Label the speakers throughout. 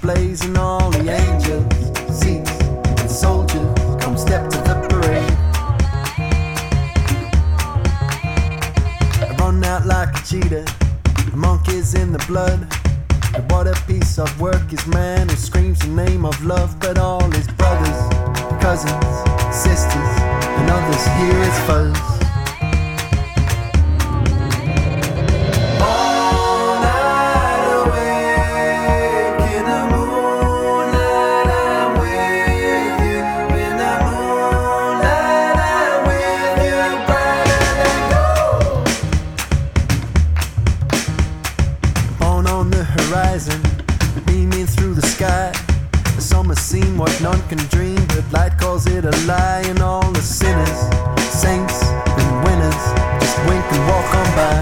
Speaker 1: blaze and all the angels, seats and soldiers come step to the parade. I run out like a cheetah, the monkey's in the blood. And what a piece of work is man who screams the name of love, but all his brothers, cousins, sisters and others hear his fuzz. Beaming through the sky, the summer scene what none can dream, but light calls it a lie. And all the sinners, saints and winners just wink and walk on by.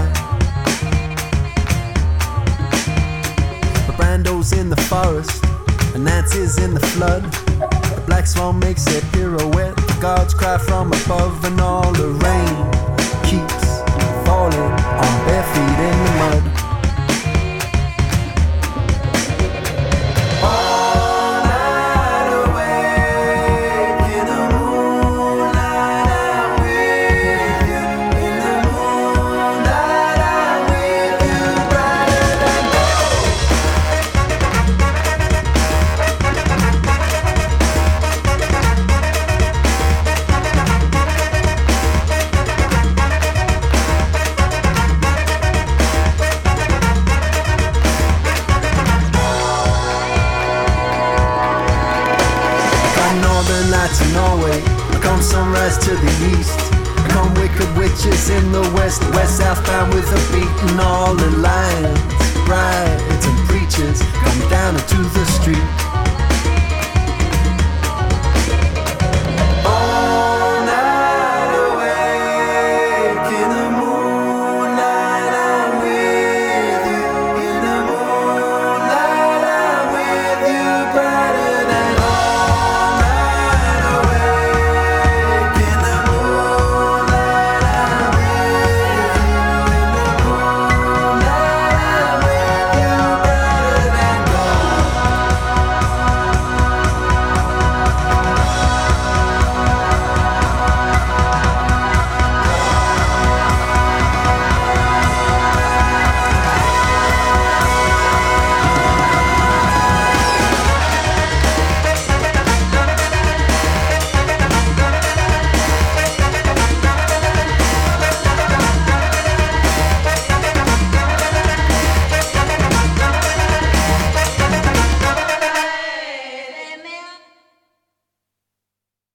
Speaker 1: The Brando's in the forest, and Nancy's in the flood. The black swan makes a pirouette, the gods cry from above, and all the rain keeps falling on bare feet in the mud. To Norway, come sunrise to the east, come wicked witches in the west, west southbound with a beat, and all the lions, brides and preachers come down into the street.